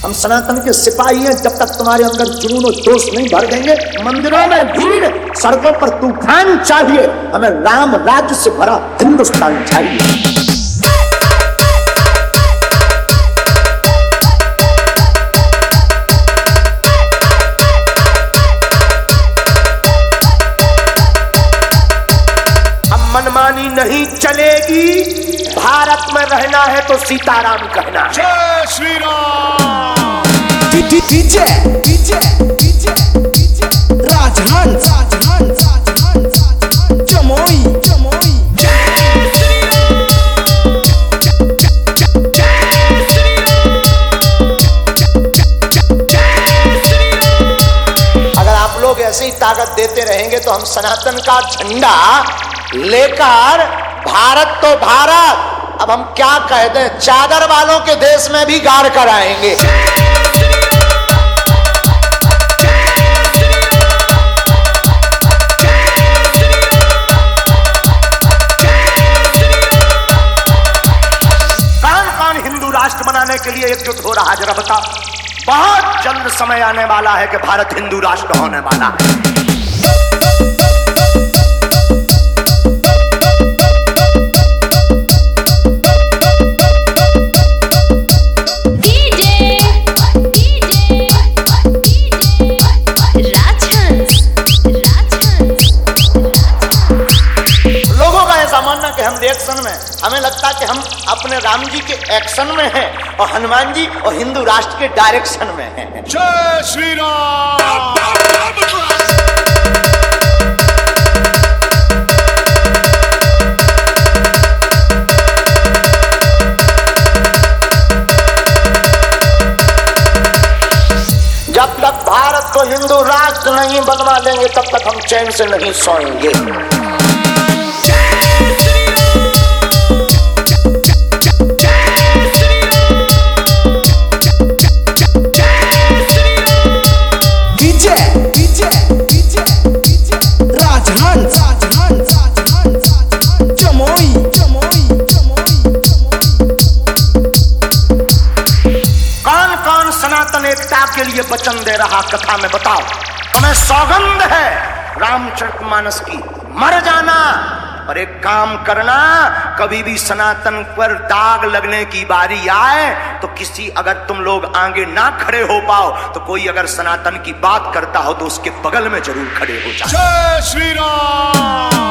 हम सनातन के सिपाही हैं। जब तक तुम्हारे अंदर जुनून और जोश नहीं भर देंगे, मंदिरों में भीड़, सड़कों पर तूफान चाहिए, हमें राम राज्य से भरा हिंदुस्तान चाहिए। मनमानी नहीं चलेगी। भारत में रहना है तो सीताराम कहना। जय श्री राम। डीजे राजहंस जमुई जय श्री राम। जय श्री राम। जय श्री राम। अगर आप लोग ऐसे ही ताकत देते रहेंगे तो हम सनातन का झंडा लेकर, भारत तो भारत, अब हम क्या कह दें, चादर वालों के देश में भी गाड़ कर आएंगे। कौन कौन हिंदू राष्ट्र बनाने के लिए एकजुट हो रहा है, जरा बता। बहुत जल्द समय आने वाला है कि भारत हिंदू राष्ट्र होने वाला है। कि हम रिएक्शन में, हमें लगता है कि हम अपने राम जी के एक्शन में हैं और हनुमान जी और हिंदू राष्ट्र के डायरेक्शन में हैं। जय श्री राम। जब तक भारत को हिंदू राष्ट्र नहीं बनवा लेंगे तब तक हम चैन से नहीं सोएंगे। सनातन एकता के लिए वचन दे रहा, कथा में बताओ। हमें सौगंध है रामचरितमानस की, मर जाना और एक काम करना, कभी भी सनातन पर दाग लगने की बारी आए तो किसी, अगर तुम लोग आगे ना खड़े हो पाओ तो कोई अगर सनातन की बात करता हो तो उसके बगल में जरूर खड़े हो जाए। जय श्री राम।